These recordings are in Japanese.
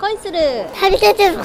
恋する旅鉄部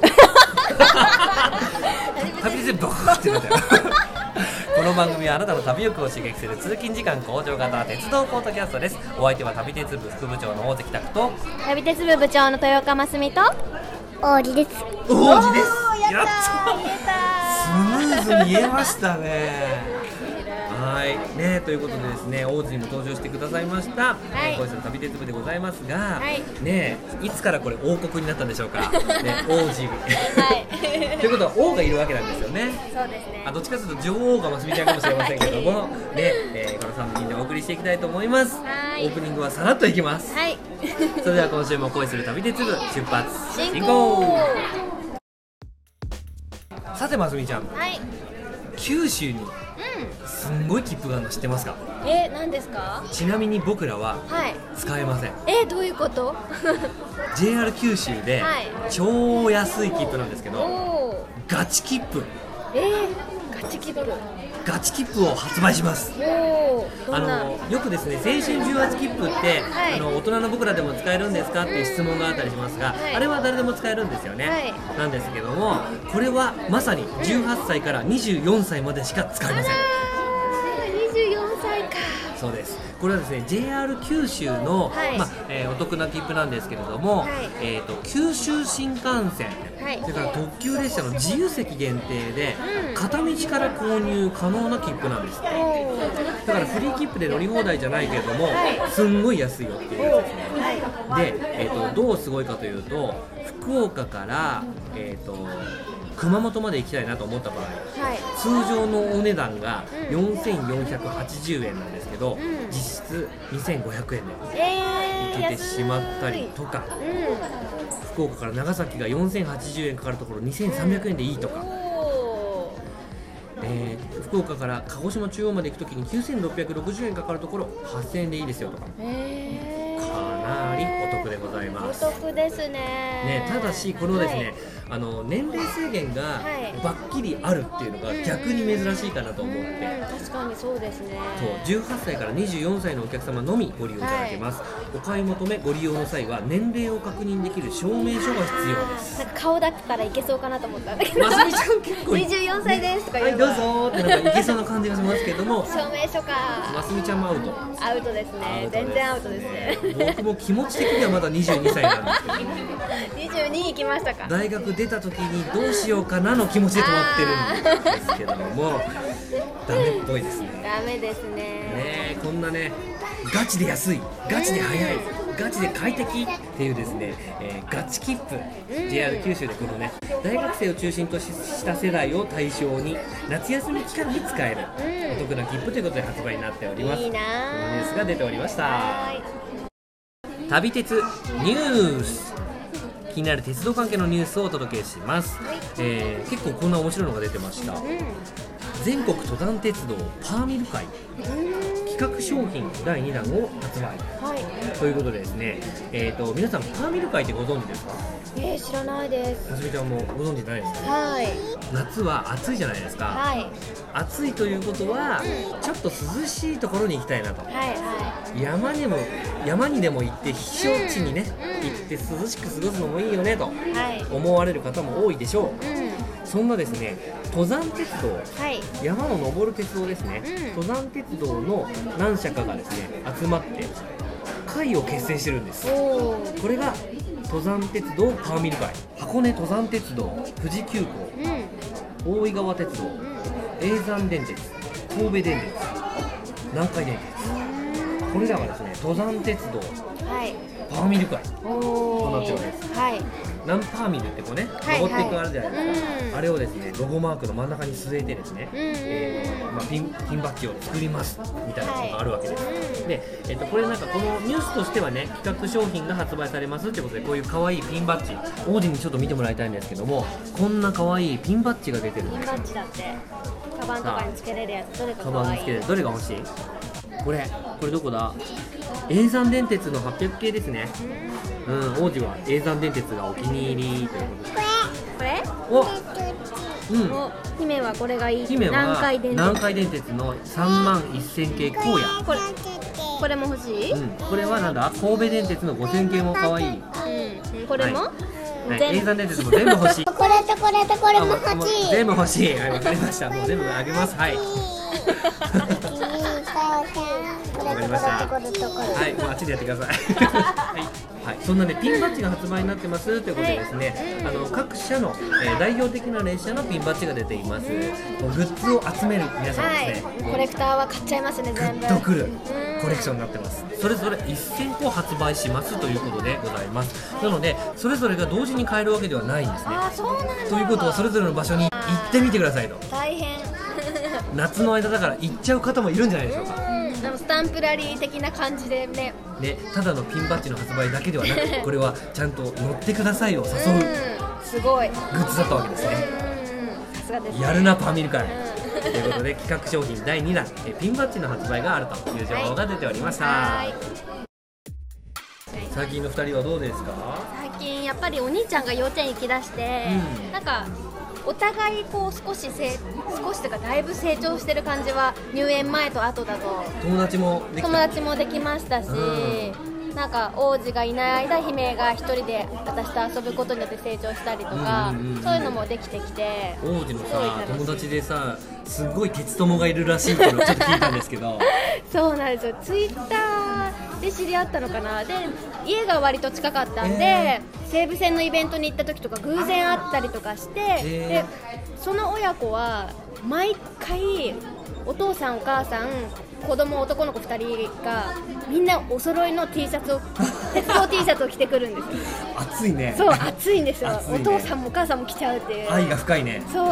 旅鉄部ってなってるこの番組はあなたの旅欲を刺激する通勤時間向上型鉄道ポッドキャストです。お相手は旅鉄部副部長の大関拓と旅鉄部部長の豊岡真澄と王子です。 王子です。 やった言えた。スムーズに言えましたね。はいね、ということでですね、王子にも登場してくださいました、恋する旅鉄部でございますが、ね、いつからこれ王国になったんでしょうか、ね、王子ということは王がいるわけなんですよね。 そうですね。 どっちかというと女王がますみちゃんかもしれませんけども、ね、この3人でお送りしていきたいと思います。オープニングはさらっといきます。それでは今週も恋する旅鉄部出発進行。さてますみちゃん、九州にすんごい切符があるの知ってますか？ 何ですか？ ちなみに僕らは使えません。 どういうこと？ JR 九州で超安い切符なんですけど、ガチ切符、ガチ切符を発売します。よくですね、青春重圧切符って、大人の僕らでも使えるんですかっていう質問があったりしますが、あれは誰でも使えるんですよね。なんですけども、これはまさに18歳から24歳までしか使えません。 24歳か。 そうです。これはですね、 JR 九州の、お得な切符なんですけれども、九州新幹線、それから特急列車の自由席限定で、片道から購入可能な切符なんです。だからフリー切符で乗り放題じゃないけれども、すんごい安いよっていうやつですね。で、どうすごいかというと、福岡から、熊本まで行きたいなと思った場合、通常のお値段が4480円なんですけど、実質2500円で行けてしまったりとか、福岡から長崎が4080円かかるところ2300円でいいとか、福岡から鹿児島中央まで行くときに9660円かかるところ8000円でいいですよとか、かなりお得でございます。 お得ですね。 ただしこのですね、年齢制限がバッキリあるっていうのが逆に珍しいかなと思って、 確かにそうですね。 18歳から24歳のお客様のみご利用いただけます。お買い求めご利用の際は年齢を確認できる証明書が必要です。 なんか顔だったらいけそうかなと思ったんだけど、 ますみちゃん結構 24歳ですとか言うはい、どうぞーってなんかいけそうな感じがしますけども証明書か。 ますみちゃんもアウト。 アウトですね。全然アウトですね。 僕も気持ち的にはまだ22歳なんですけど 22行きましたか。 大学出た時にどうしようかなの気持ちで止まってるんですけどもダメっぽいですね。 ダメですね。 こんなね、ガチで安い、ガチで早い、ガチで快適っていうですね、ガチ切符、JR 九州でこのね、大学生を中心とした世代を対象に夏休み期間に使えるお得な切符ということで発売になっております。 いいなー。 このニュースが出ておりました。旅鉄ニュース、気になる鉄道関係のニュースをお届けします。結構こんな面白いのが出てました。全国登山鉄道パーミル会企画商品第2弾を発売、ということでですね、皆さんパーミル会ってご存知ですか？ 知らないです。 ますみちゃんもご存知ないですか？夏は暑いじゃないですか。暑いということは、ちょっと涼しいところに行きたいなと、山にでも行って避暑地にね、行って涼しく過ごすのもいいよねと思われる方も多いでしょう。そんなですね、登山鉄道、山を登る鉄道ですね、登山鉄道の何社かがですね集まって会を結成してるんです。これが登山鉄道パーミル会、箱根登山鉄道、富士急行、大井川鉄道、叡山電鉄、神戸電鉄、南海電鉄、これらがですね登山鉄道パーミル会となっております。何パーミルってこうね、登っていくあるじゃないですか。あれをですねロゴマークの真ん中に据えてですね、ピンバッジを作りますみたいなのがあるわけです。で、これなんかこのニュースとしてはね、企画商品が発売されますってことで、こういう可愛いピンバッジ、王子にちょっと見てもらいたいんですけども、こんな可愛いピンバッジが出てるんですよ。 ピンバッジだって、カバンとかにつけれるやつ、どれか可愛い。 カバンにつけれる、どれが欲しい？これどこだ？叡山電鉄の800系ですね。王子は叡山電鉄がお気に入りということで。 これ？姫はこれがいい。 姫は南海電鉄の31000系荒野。 これも欲しい？ これはなんだ？神戸電鉄の5000系も可愛い。 これも、 はい、A さん伝説も全部欲しい。 これとこれとこれも欲しい。 全部欲しい。はい、わかりました。もう全部あげます。はい。わかりました。はい、もうあっちでやってください。はい、そんなねピンバッジが発売になってますということでですね、各社の、代表的な列車のピンバッジが出ています。もうグッズを集める皆さんですね。 コレクターは買っちゃいますね、全部。 グッとくるコレクションになってます。それぞれ1000個発売しますということでございます。なのでそれぞれが同時に買えるわけではないんですね。 あ、そうなんだ。 ということはそれぞれの場所に行ってみてくださいと。 大変。 夏の間だから行っちゃう方もいるんじゃないでしょうか。 スタンプラリー的な感じでね。 ただのピンバッジの発売だけではなく、これはちゃんと乗ってくださいを誘うすごいグッズだったわけですね。 さすがですね。 やるなパミルカイということで企画商品第2弾ピンバッジの発売があるという情報が出ておりました。最近の2人はどうですか？ 最近やっぱりお兄ちゃんが幼稚園行きだして、なんかお互いこう少しというかだいぶ成長してる感じは入園前と後だと。 友達もできましたし、なんか王子がいない間姫が一人で私と遊ぶことによって成長したりとか、そういうのもできてきて。 王子のさ友達でさすごい鉄友がいるらしいっていうのをちょっと聞いたんですけどそうなんですよ。ツイッターで知り合ったのかな。で家が割と近かったんで、西武線のイベントに行った時とか偶然会ったりとかして、でその親子は毎回お父さんお母さん子供男の子2人がみんなお揃いの T シャツを鉄道 T シャツを着てくるんですよ。 暑いね。 そう暑いんですよ、 ね、 お父さんもお母さんも着ちゃうっていう愛が深いね。 そう、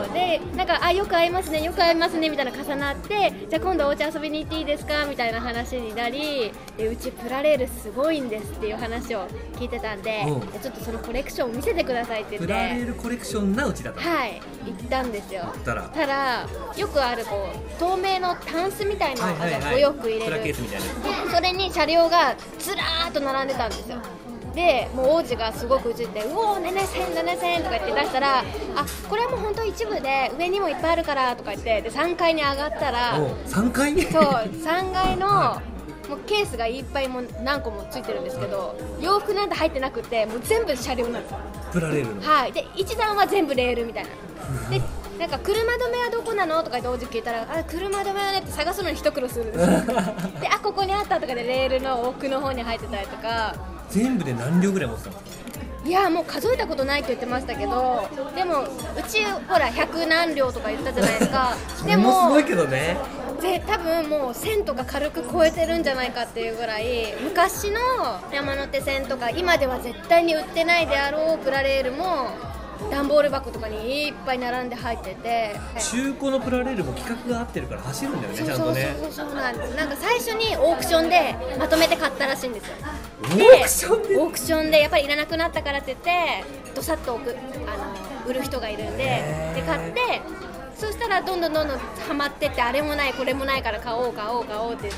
でなんかよく会いますねよく会いますねみたいな重なって、じゃあ今度お家遊びに行っていいですかみたいな話になり、でうちプラレールすごいんですっていう話を聞いてたんで、ちょっとそのコレクションを見せてくださいって言って、 プラレールコレクションなうちだった。 はい行ったんですよ。 たらよくあるこう透明のタンスみたいなお洋服入れるケースみたいな、 それに車両がずらーっと並んでたんですよ。でもう王子がすごく映って「うおー7000とか言って出したら「あこれはもう本当一部で上にもいっぱいあるから」とか言って、で3階に上がったら 3階にそう3階のもうケースがいっぱいも何個もついてるんですけど、洋服なんて入ってなくてもう全部車両なんですよ。 プラレールのはい。で1段は全部レールみたいな。でなんか車止めはどこなのとか言って王子聞いたら、車止めはねって探すのに一苦労するんですよでここにあったとかでレールの奥の方に入ってたりとか。 全部で何両ぐらい持ってたんですか？ いやもう数えたことないって言ってましたけど、でもうちほら100何両とか言ったじゃないですかそれもすごいけどね。 で多分もう1000とか軽く超えてるんじゃないかっていうぐらい、昔の山手線とか今では絶対に売ってないであろうプラレールも段ボール箱とかにいっぱい並んで入ってて、 中古のプラレールも規格が合ってるから走るんだよね、ちゃんとね。 そうなんです。なんか最初にオークションでまとめて買ったらしいんですよ。 オークションでやっぱりいらなくなったからって言ってどさっと売る人がいるんで、買って、そしたらどんどんハマってって、あれもないこれもないから買おうって言って、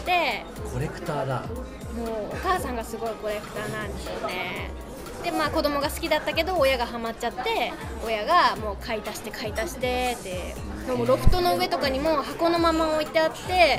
コレクターだ。 もうお母さんがすごいコレクターなんですよね。で子供が好きだったけど親がハマっちゃって、親がもう買い足してってでもロフトの上とかにも箱のまま置いてあって、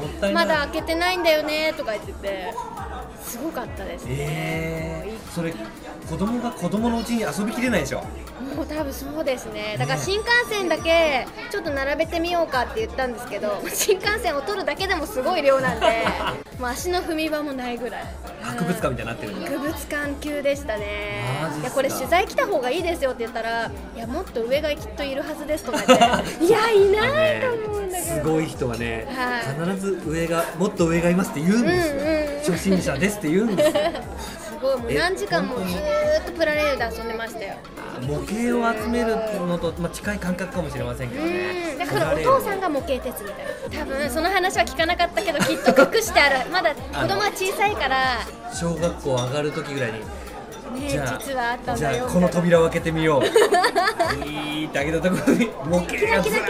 まだ開けてないんだよねとか言ってて、すごかったです。 それ子供のうちに遊びきれないでしょ。 もう多分そうですね。だから新幹線だけちょっと並べてみようかって言ったんですけど、新幹線を取るだけでもすごい量なんでもう足の踏み場もないぐらい博物館みたいになってるんだ。 博物館級でしたね。 いやこれ取材来た方がいいですよって言ったら、いやもっと上がきっといるはずですとか言っていやいないと思うんだけど、 すごい人はね、必ずもっと上がいますって言うんですよ。初心者ですって言うんですよすごい、もう何時間もずーっとプラレールで遊んでましたよ。 模型を集めるのと、近い感覚かもしれませんけどね。 だからお父さんが模型鉄みたいな。多分その話は聞かなかったけどきっと隠してあるまだ子供は小さいから小学校上がる時ぐらいに実はあったんだよ。 じゃあこの扉を開けてみよういいって開けたところに模型がずらーって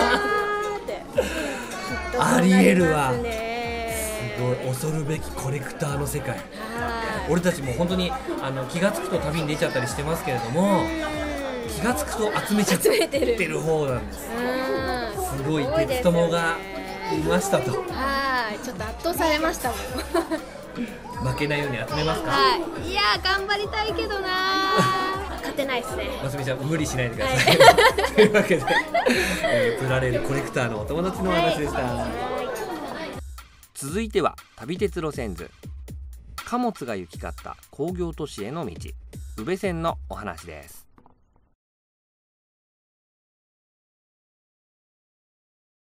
ありえるわ。すごい恐るべきコレクターの世界。俺たちも本当に気が付くと旅に出ちゃったりしてますけれども、気が付くと集めちゃってる方なんです。すごい鉄友がいましたと。 はい、ちょっと圧倒されましたもん負けないように集めますか？ はい、いや頑張りたいけどな勝てないですね。 ますみちゃん無理しないでください、というわけで、プラレールコレクターのお友達のお話でした。続いては旅鉄路線図、貨物が行き交った工業都市への道、宇部線のお話です。